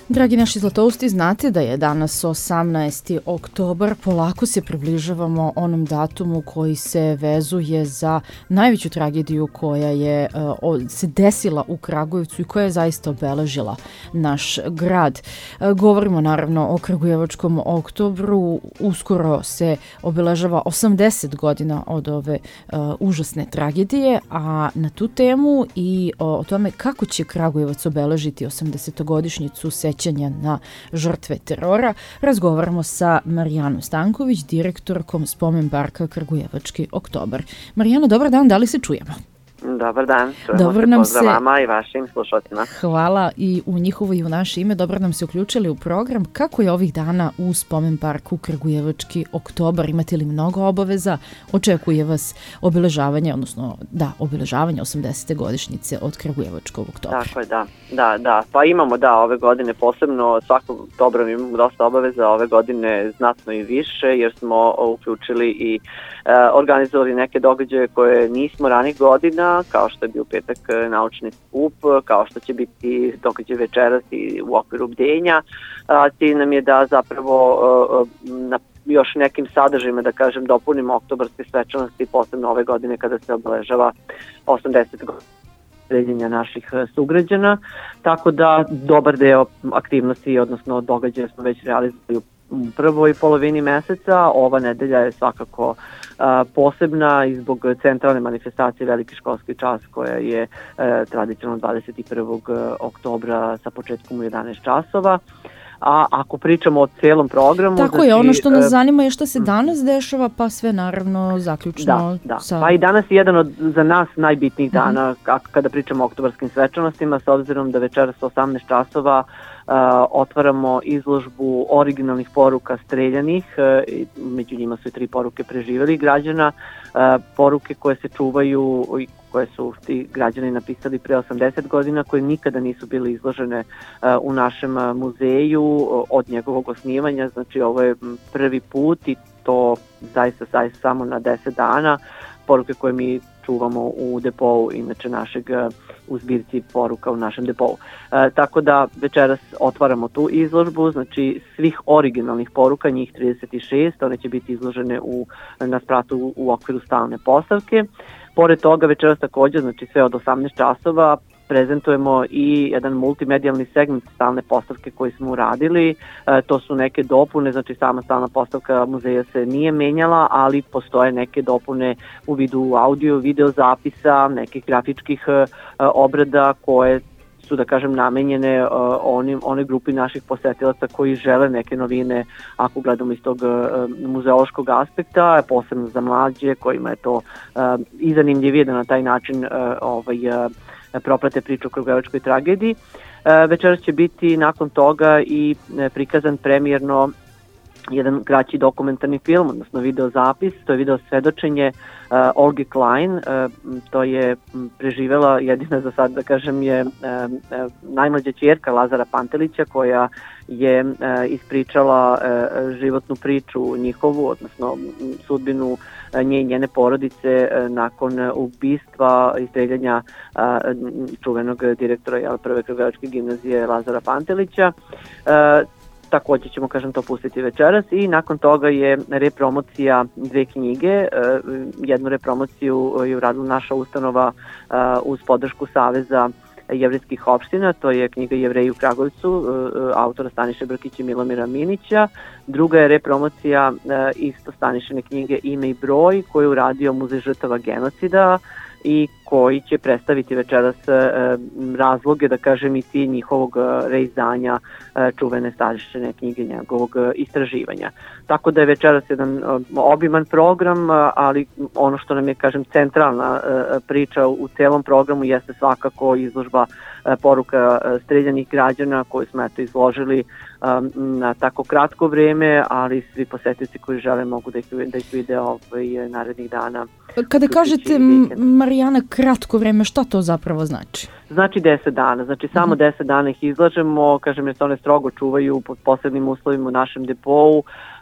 Dragi naši zlatousti, znate da je danas 18. oktobar, polako se približavamo onom datumu koji se vezuje za najveću tragediju koja je se desila u Kragujevcu i koja je zaista obeležila naš grad. Govorimo naravno o Kragujevačkom oktobru, uskoro se obeležava 80 godina od ove užasne tragedije, a na tu temu i o tome kako će Kragujevac obeležiti 80-godišnjicu sećanja na žrtve terora, razgovaramo sa Marijanom Stanković, direktorkom Spomen parka Kragujevački oktobar. Marijano, dobar dan, da li se čujemo? Dobar dan, čujemo se, pozdrav vama i vašim slušalcima. Hvala i u njihovo i u naše ime, dobro nam se uključili u program. Kako je ovih dana u Spomen parku Kragujevački oktobar? Imate li mnogo obaveza? Očekuje vas obeležavanje, odnosno obeležavanje 80. godišnjice od Kragujevačkog oktobra. Tako je, da. Pa imamo ove godine posebno, svakog oktobra imamo dosta obaveza, ove godine znatno i više, jer smo uključili i organizovali neke događaje koje nismo ranih godina, kao što je bio petak naučni skup, kao što će biti događaj večeras i u okviru bdenja. Cilj nam je da zapravo na još nekim sadržajima, da kažem, dopunimo oktobarske svečanosti, posebno ove godine kada se obeležava 80 godina streljanja naših sugrađana. Tako da dobar deo aktivnosti, odnosno događaja smo već realizovali u prvoj polovini meseca. Ova nedelja je svakako posebna i zbog centralne manifestacije Veliki školski čas koja je tradicionalno 21. oktobra sa početkom u 11 časova. A ako pričamo o celom programu... Tako je, ono što nas zanima je što se danas dešava, pa sve naravno zaključno sa... Pa i danas je jedan od za nas najbitnijih dana kada pričamo o oktobarskim svečanostima, s obzirom da večeras 18 časova otvaramo izložbu originalnih poruka streljanih, među njima su i 3 poruke preživelih građana, poruke koje se čuvaju i koje su ti građani napisali pre 80 godina, koje nikada nisu bile izložene u našem muzeju od njegovog osnivanja. Znači ovo je prvi put i to zaista samo na 10 dana. Poruke koje mi čuvamo u depou, inače našeg u zbirci poruka u našem depou. Tako da večeras otvaramo tu izložbu, znači svih originalnih poruka, njih 36, one će biti izložene na spratu u okviru stalne postavke. Pored toga večeras također, znači sve od 18 časova, prezentujemo i jedan multimedijalni segment stalne postavke koji smo uradili. To su neke dopune, znači sama stalna postavka muzeja se nije menjala, ali postoje neke dopune u vidu audio, video zapisa, nekih grafičkih obrada koje su, da kažem, namenjene onoj grupi naših posetilaca koji žele neke novine, ako gledamo iz tog muzeološkog aspekta, posebno za mlađe kojima je to i zanimljivije da na taj način proprate priču o Kragujevačkoj tragediji. Večeras će biti nakon toga i prikazan premijerno jedan kraći dokumentarni film, odnosno video zapis, to je video svedočenje Olge Klein, to je preživela jedina za sad, da kažem, je najmlađa ćerka Lazara Pantelića koja je ispričala životnu priču njihovu, odnosno sudbinu nje i njene porodice nakon ubistva i streljanja čuvenog direktora prve Kragujevačke gimnazije Lazara Pantelića. Također ćemo, kažem, to pustiti večeras i nakon toga je repromocija 2 knjige. Jednu repromociju je uradila naša ustanova uz podršku Saveza jevrejskih opština, to je knjiga Jevreji u Kragujevcu, autora Staniše Brkića i Milomira Minića. Druga je repromocija isto Stanišine knjige Ime i broj, koju je uradio Muzej žrtava genocida i koji će predstaviti večeras razloge, da kažem, i cilj njihovog reizdanja čuvene Stanišine knjige, njegovog istraživanja. Tako da je večeras jedan obiman program, ali ono što nam je, kažem, centralna priča u celom programu jeste svakako izložba poruka streljanih građana koju smo izložili na tako kratko vreme, ali svi posetici koji žele mogu da ih vide narednih dana. Kada kažete, Marijana, kratko vreme, šta to zapravo znači? Znači 10 dana, znači samo 10 dana ih izlažemo, kažem, jer se one strogo čuvaju pod posebnim uslovima u našem depou,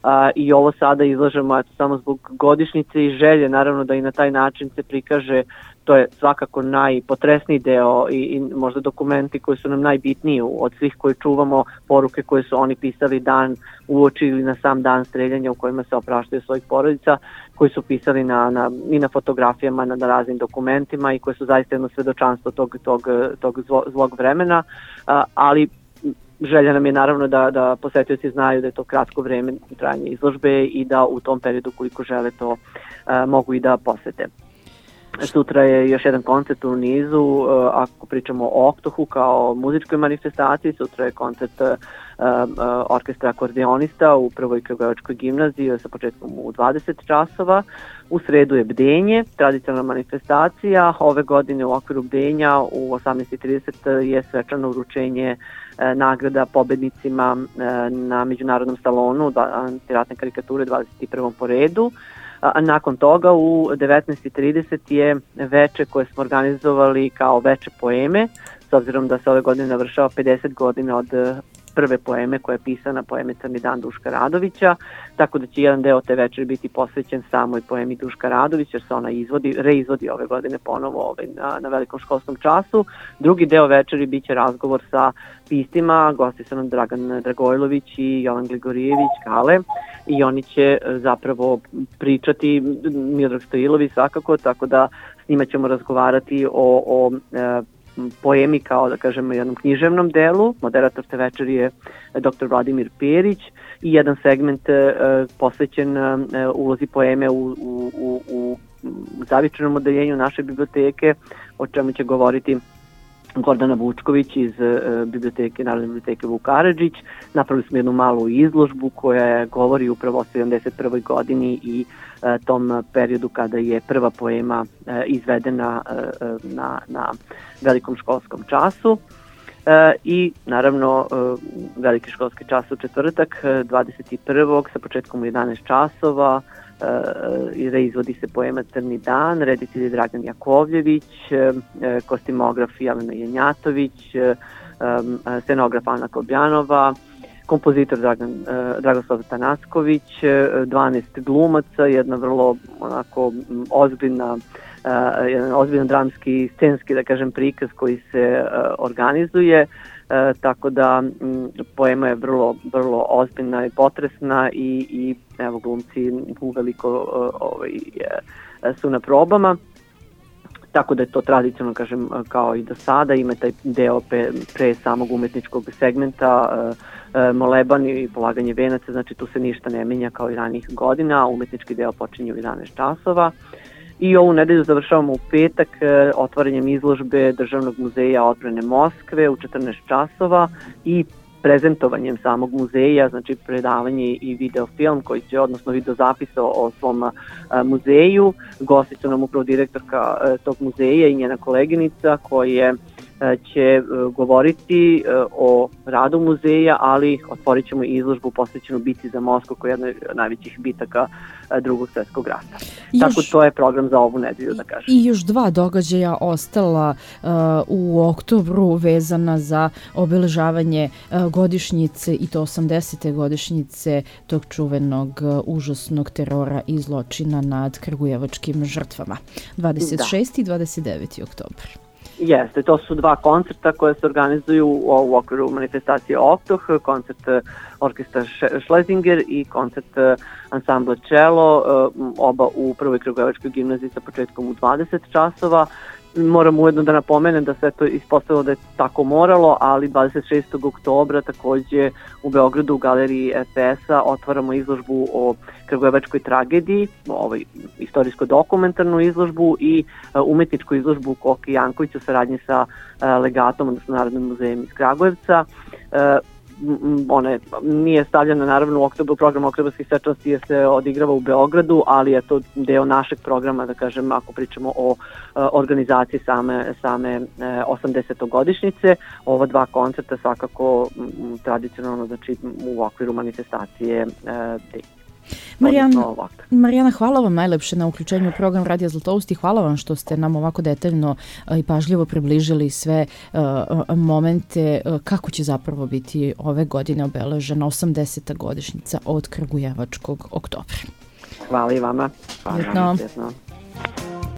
i ovo sada izlažemo samo zbog godišnjice i želje, naravno da i na taj način se prikaže. To je svakako najpotresniji deo i možda dokumenti koji su nam najbitniji od svih koji čuvamo, poruke koje su oni pisali dan uoči ili na sam dan streljanja u kojima se opraštaju svojih porodica, koji su pisali i na fotografijama, na raznim dokumentima i koje su zaista jedno svedočanstvo tog zlog vremena, ali želja nam je naravno da posetioci znaju da je to kratko vreme trajanje izložbe i da u tom periodu koliko žele to mogu i da posete. Sutra je još jedan koncert u nizu, ako pričamo o Oktohu kao muzičkoj manifestaciji, sutra je koncert orkestra akordeonista u Prvoj Kragujevačkoj gimnaziji sa početkom u 20 časova. U sredu je Bdenje, tradicionalna manifestacija. Ove godine u okviru Bdenja u 18.30 je svečano uručenje nagrada pobednicima na međunarodnom salonu antiratne karikature 21. po redu. A nakon toga u 19.30 je veče koje smo organizovali kao veče poeme, s obzirom da se ove godine navršava 50 godina od prve poeme koja je pisana, poeme Crni dan Duška Radovića, tako da će jedan deo te večeri biti posvećen samoj poemi Duška Radovića, jer se ona reizvodi ove godine ponovo na velikom školskom času. Drugi deo večeri biće razgovor sa piscima, gosti su nam Dragan Dragojlović i Jovan Gligorijević, Kale, i oni će zapravo pričati, Miodrag Stojilović svakako, tako da s njima ćemo razgovarati o poemi kao, da kažemo, jednom književnom delu. Moderator te večeri je dr. Vladimir Perić i jedan segment posvećen ulozi poeme u zavičajnom odeljenju naše biblioteke, o čemu će govoriti Gordana Vučković iz Narodne biblioteke Vuk Karadžić. Napravili smo jednu malu izložbu koja govori upravo o 71. godini i tom periodu kada je prva poema izvedena na velikom školskom času. I naravno veliki školski čas u četvrtak 21. sa početkom u 11 časova reizvodi se poema Crni dan, reditelj je Dragan Jakovljević, kostimograf Jelena Jenjatović, scenograf Ana Kobjanova, kompozitor Dragoslav Tanasković, 12 glumaca, jedna vrlo jedan ozbiljan dramski, scenski, da kažem, prikaz koji se organizuje, tako da poema je vrlo ozbiljna i potresna i evo glumci uveliko su na probama. Tako da je to tradicionalno, kažem, kao i do sada, ima taj deo pre samog umetničkog segmenta, moleban i polaganje venaca, znači tu se ništa ne menja kao i ranijih godina, umetnički deo počinje u 11 časova. I ovu nedelju završavamo u petak otvaranjem izložbe Državnog muzeja odbrane Moskve u 14 časova i prezentovanjem samog muzeja, znači predavanje i videofilm koji će, odnosno videozapis o svom muzeju. Gosti su nam upravo direktorka tog muzeja i njena koleginica koje će govoriti o radu muzeja, ali otvorit ćemo izložbu posvećenu bici za Moskvu koja je jedna od najvećih bitaka Drugog svjetskog rata. Tako to je program za ovu nedelju, da kažem. I još dva događaja ostala u oktobru vezana za obeležavanje godišnjice i to 80. godišnjice tog čuvenog užasnog terora i zločina nad kragujevačkim žrtvama. 26. i 29. oktobar. Jeste, to su dva koncerta koje se organizuju u okviru manifestacije Oktoh, koncert orkestra Schlesinger i koncert ansambla Cello, oba u Prvoj Kragujevačkoj gimnaziji sa početkom u 20 časova. Moram ujedno da napomenem da sve to ispostavilo da je tako moralo, ali 26. oktobra takođe u Beogradu u galeriji RTS-a otvaramo izložbu o kragujevačkoj tragediji, istorijsko-dokumentarnu izložbu i umetničku izložbu Koki Janković u saradnji sa legatom, odnosno Narodnim muzejem iz Kragujevca. Ona nije stavljena naravno u program oktobarskih svečanosti jer se odigrava u Beogradu, ali je to deo našeg programa, da kažem, ako pričamo o organizaciji same 80. godišnjice. Ova dva koncerta svakako tradicionalno, znači u okviru manifestacije Marijana, hvala vam najlepše na uključenju u program Radija Zlatoust i hvala vam što ste nam ovako detaljno i pažljivo približili sve momente kako će zapravo biti ove godine obeležena 80. godišnjica od Kragujevačkog oktobra. Hvala i vama. Hvala.